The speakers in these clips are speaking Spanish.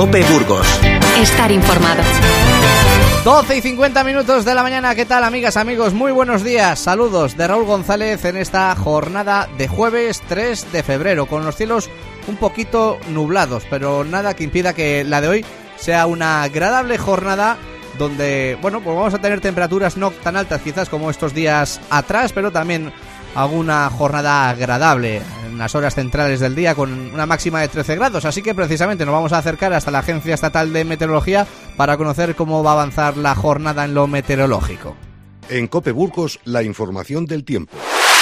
COPE Burgos. Estar informado. 12:50 de la mañana. ¿Qué tal, amigas, amigos? Muy buenos días. Saludos de Raúl González en esta jornada de jueves 3 de febrero, con los cielos un poquito nublados, pero nada que impida que la de hoy sea una agradable jornada donde, bueno, pues vamos a tener temperaturas no tan altas quizás como estos días atrás, pero también alguna jornada agradable en las horas centrales del día con una máxima de 13 grados, así que precisamente nos vamos a acercar hasta la Agencia Estatal de Meteorología para conocer cómo va a avanzar la jornada en lo meteorológico. En COPE Burgos, la información del tiempo.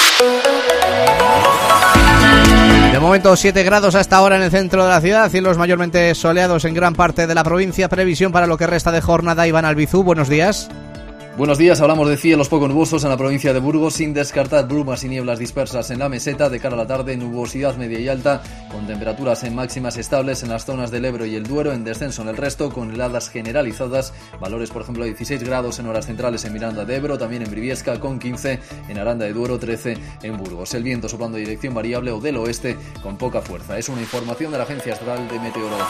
De momento 7 grados hasta ahora en el centro de la ciudad, cielos mayormente soleados en gran parte de la provincia. Previsión para lo que resta de jornada. Iván Albizú, buenos días. Buenos días, hablamos de cielos poco nubosos en la provincia de Burgos, sin descartar brumas y nieblas dispersas en la meseta. De cara a la tarde, nubosidad media y alta, con temperaturas en máximas estables en las zonas del Ebro y el Duero, en descenso en el resto, con heladas generalizadas, valores por ejemplo de 16 grados en horas centrales en Miranda de Ebro, también en Briviesca, con 15 en Aranda de Duero, 13 en Burgos. El viento soplando de dirección variable o del oeste con poca fuerza. Es una información de la Agencia Estatal de Meteorología.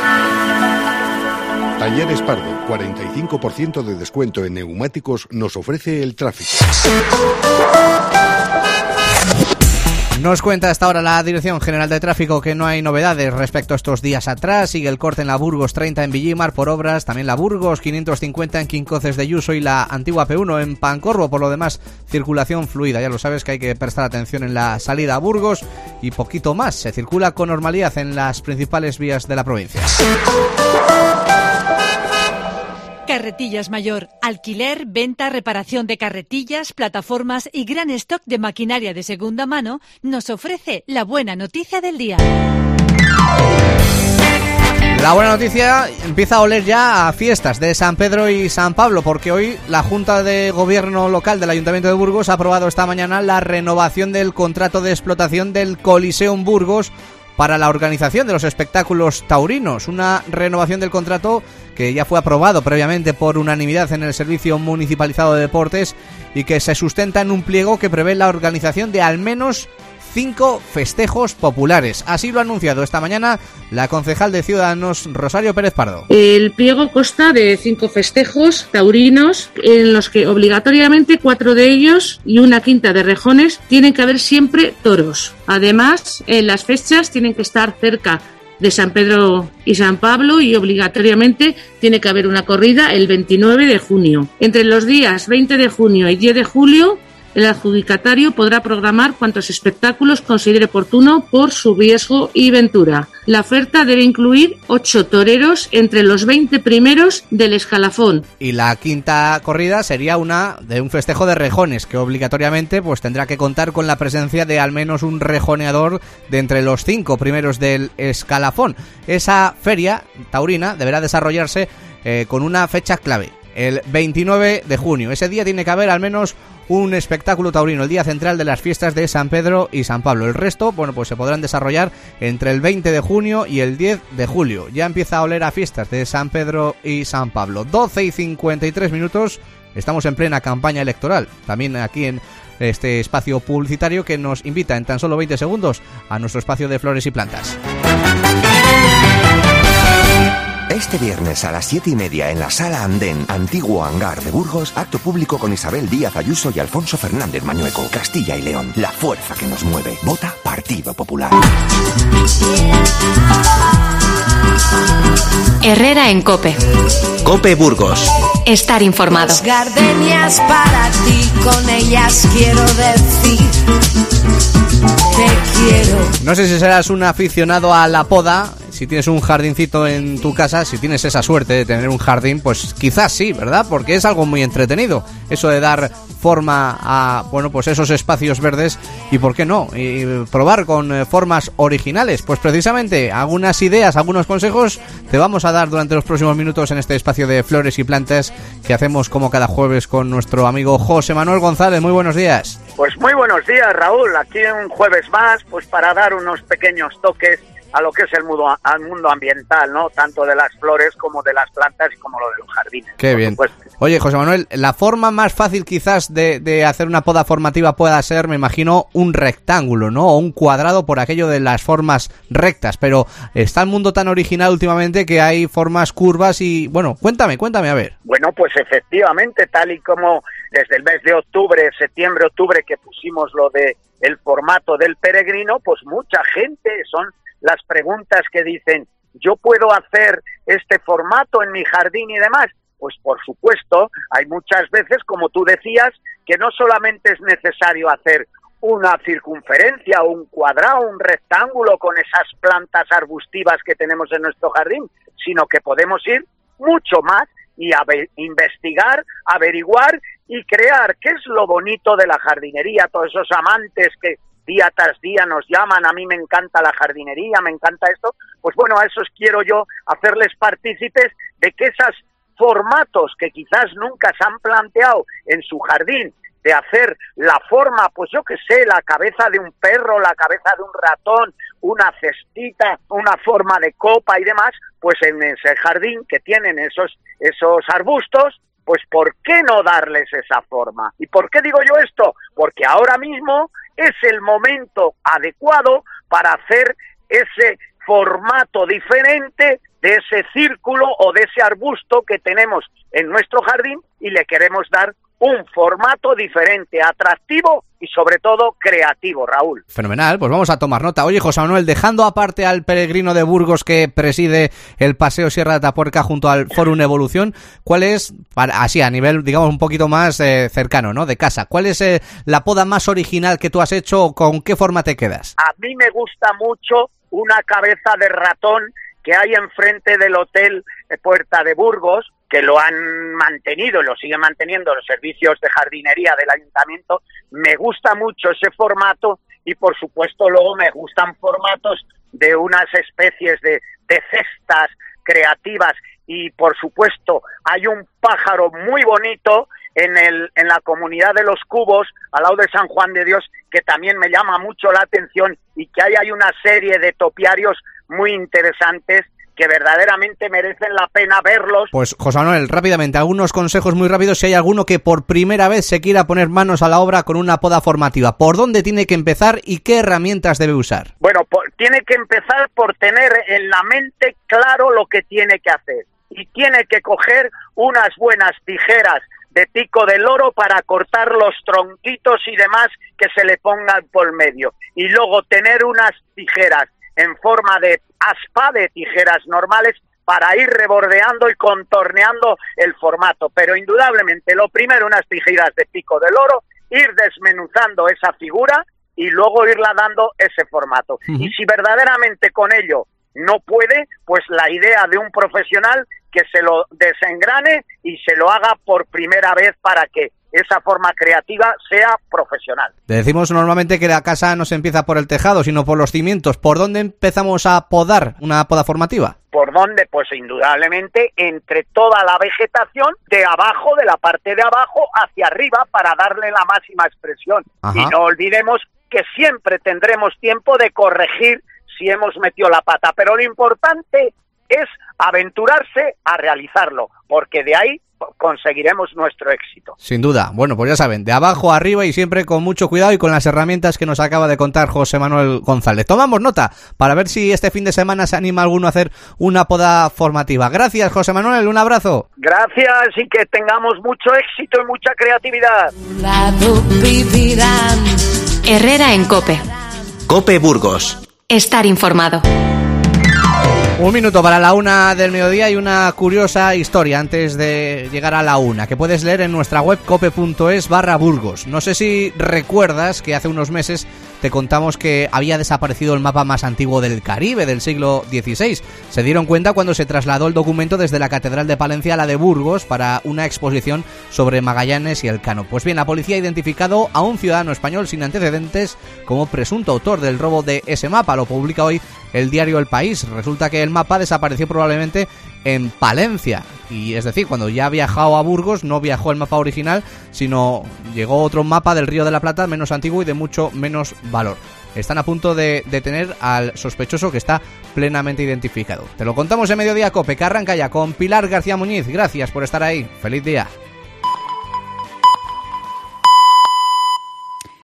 Talleres Pardo, 45% de descuento en neumáticos nos ofrece el tráfico. Nos cuenta hasta ahora la Dirección General de Tráfico que no hay novedades respecto a estos días atrás. Sigue el corte en la Burgos 30 en Villimar por obras, también la Burgos 550 en Quincoces de Yuso y la antigua P1 en Pancorbo. Por lo demás, circulación fluida. Ya lo sabes que hay que prestar atención en la salida a Burgos y poquito más. Se circula con normalidad en las principales vías de la provincia. Carretillas Mayor, alquiler, venta, reparación de carretillas, plataformas y gran stock de maquinaria de segunda mano, nos ofrece la buena noticia del día. La buena noticia empieza a oler ya a fiestas de San Pedro y San Pablo, porque hoy la Junta de Gobierno Local del Ayuntamiento de Burgos ha aprobado esta mañana la renovación del contrato de explotación del Coliseum Burgos para la organización de los espectáculos taurinos. Una renovación del contrato que ya fue aprobado previamente por unanimidad en el Servicio Municipalizado de Deportes y que se sustenta en un pliego que prevé la organización de al menos 5 festejos populares. Así lo ha anunciado esta mañana la concejal de Ciudadanos, Rosario Pérez Pardo. El pliego consta de 5 festejos taurinos, en los que obligatoriamente 4 de ellos y una quinta de rejones tienen que haber siempre toros. Además, en las fechas tienen que estar cerca de San Pedro y San Pablo y obligatoriamente tiene que haber una corrida el 29 de junio. Entre los días 20 de junio y 10 de julio, el adjudicatario podrá programar cuantos espectáculos considere oportuno por su riesgo y ventura. La oferta debe incluir 8 toreros entre los 20 primeros del escalafón. Y la quinta corrida sería una de un festejo de rejones, que obligatoriamente pues tendrá que contar con la presencia de al menos un rejoneador de entre los 5 primeros del escalafón. Esa feria taurina deberá desarrollarse con una fecha clave, el 29 de junio. Ese día tiene que haber al menos un espectáculo taurino, el día central de las fiestas de San Pedro y San Pablo. El resto, bueno, pues se podrán desarrollar entre el 20 de junio y el 10 de julio. Ya empieza a oler a fiestas de San Pedro y San Pablo. 12:53, estamos en plena campaña electoral. También aquí en este espacio publicitario que nos invita en tan solo 20 segundos a nuestro espacio de flores y plantas. Este viernes a las 7:30 en la Sala Andén, antiguo hangar de Burgos, acto público con Isabel Díaz Ayuso y Alfonso Fernández Mañueco. Castilla y León, la fuerza que nos mueve. Vota Partido Popular. Herrera en COPE. COPE Burgos. Estar informado. Las gardenias para ti, con ellas quiero decir te quiero. No sé si serás un aficionado a la poda. Si tienes un jardincito en tu casa, si tienes esa suerte de tener un jardín, pues quizás sí, ¿verdad? Porque es algo muy entretenido, eso de dar forma a, bueno, pues esos espacios verdes y por qué no, y probar con formas originales. Pues precisamente algunas ideas, algunos consejos te vamos a dar durante los próximos minutos en este espacio de flores y plantas que hacemos como cada jueves con nuestro amigo José Manuel González. Muy buenos días. Pues muy buenos días, Raúl. Aquí un jueves más, pues para dar unos pequeños toques a lo que es al mundo ambiental, ¿no? Tanto de las flores como de las plantas y como lo de los jardines. Qué bien. Oye, José Manuel, la forma más fácil quizás de hacer una poda formativa pueda ser, me imagino, un rectángulo, ¿no? O un cuadrado por aquello de las formas rectas, pero está el mundo tan original últimamente que hay formas curvas y, bueno, cuéntame, a ver. Bueno, pues efectivamente, tal y como desde el mes de octubre, septiembre-octubre, que pusimos lo de el formato del peregrino, pues mucha gente, son las preguntas que dicen, ¿yo puedo hacer este formato en mi jardín y demás? Pues por supuesto, hay muchas veces, como tú decías, que no solamente es necesario hacer una circunferencia, un cuadrado, un rectángulo con esas plantas arbustivas que tenemos en nuestro jardín, sino que podemos ir mucho más y investigar, averiguar y crear. ¿Qué es lo bonito de la jardinería? Todos esos amantes que día tras día nos llaman, a mí me encanta la jardinería, me encanta esto, pues bueno, a esos quiero yo hacerles partícipes de que esos formatos que quizás nunca se han planteado en su jardín, de hacer la forma, pues yo qué sé, la cabeza de un perro, la cabeza de un ratón, una cestita, una forma de copa y demás, pues en ese jardín que tienen esos arbustos, pues ¿por qué no darles esa forma? ¿Y por qué digo yo esto? Porque ahora mismo es el momento adecuado para hacer ese formato diferente de ese círculo o de ese arbusto que tenemos en nuestro jardín y le queremos dar un formato diferente, atractivo y sobre todo creativo, Raúl. Fenomenal, pues vamos a tomar nota. Oye, José Manuel, dejando aparte al peregrino de Burgos que preside el Paseo Sierra de Tapuerca junto al Fórum Evolución, ¿cuál es, así a nivel, digamos, un poquito más cercano, ¿no?, de casa, cuál es la poda más original que tú has hecho? ¿Con qué forma te quedas? A mí me gusta mucho una cabeza de ratón que hay enfrente del Hotel Puerta de Burgos, que lo han mantenido y lo siguen manteniendo los servicios de jardinería del ayuntamiento. Me gusta mucho ese formato y por supuesto luego me gustan formatos de unas especies de cestas creativas y por supuesto hay un pájaro muy bonito en la comunidad de los Cubos, al lado de San Juan de Dios, que también me llama mucho la atención y que ahí hay una serie de topiarios muy interesantes que verdaderamente merecen la pena verlos. Pues José Manuel, rápidamente, algunos consejos muy rápidos si hay alguno que por primera vez se quiera poner manos a la obra con una poda formativa. ¿Por dónde tiene que empezar y qué herramientas debe usar? Bueno, tiene que empezar por tener en la mente claro lo que tiene que hacer y tiene que coger unas buenas tijeras de pico de loro para cortar los tronquitos y demás que se le pongan por medio y luego tener unas tijeras en forma de aspa, de tijeras normales, para ir rebordeando y contorneando el formato. Pero indudablemente, lo primero, unas tijeras de pico de loro, ir desmenuzando esa figura y luego irla dando ese formato. Uh-huh. Y si verdaderamente con ello no puede, pues la idea de un profesional que se lo desengrane y se lo haga por primera vez para que esa forma creativa sea profesional. Decimos normalmente que la casa no se empieza por el tejado, sino por los cimientos. ¿Por dónde empezamos a podar una poda formativa? ¿Por dónde? Pues indudablemente entre toda la vegetación, de abajo, de la parte de abajo hacia arriba, para darle la máxima expresión. Ajá. Y no olvidemos que siempre tendremos tiempo de corregir si hemos metido la pata, pero lo importante es aventurarse a realizarlo, porque de ahí conseguiremos nuestro éxito. Sin duda. Bueno, pues ya saben, de abajo a arriba y siempre con mucho cuidado y con las herramientas que nos acaba de contar José Manuel González. Tomamos nota para ver si este fin de semana se anima alguno a hacer una poda formativa. Gracias, José Manuel, un abrazo. Gracias y que tengamos mucho éxito y mucha creatividad. Herrera en COPE. COPE Burgos. Estar informado. Un minuto para la 1 del mediodía y una curiosa historia antes de llegar a la 1, que puedes leer en nuestra web cope.es/Burgos. No sé si recuerdas que hace unos meses te contamos que había desaparecido el mapa más antiguo del Caribe del siglo XVI. Se dieron cuenta cuando se trasladó el documento desde la Catedral de Palencia a la de Burgos para una exposición sobre Magallanes y Elcano. Pues bien, la policía ha identificado a un ciudadano español sin antecedentes como presunto autor del robo de ese mapa. Lo publica hoy el diario El País. Resulta que el mapa desapareció probablemente en Palencia. y es decir, cuando ya ha viajado a Burgos no viajó el mapa original, sino llegó otro mapa del Río de la Plata menos antiguo y de mucho menos valor. Están a punto de detener al sospechoso, que está plenamente identificado. Te lo contamos en Mediodía Cope, que arranca ya con Pilar García Muñiz. Gracias por estar ahí. Feliz día.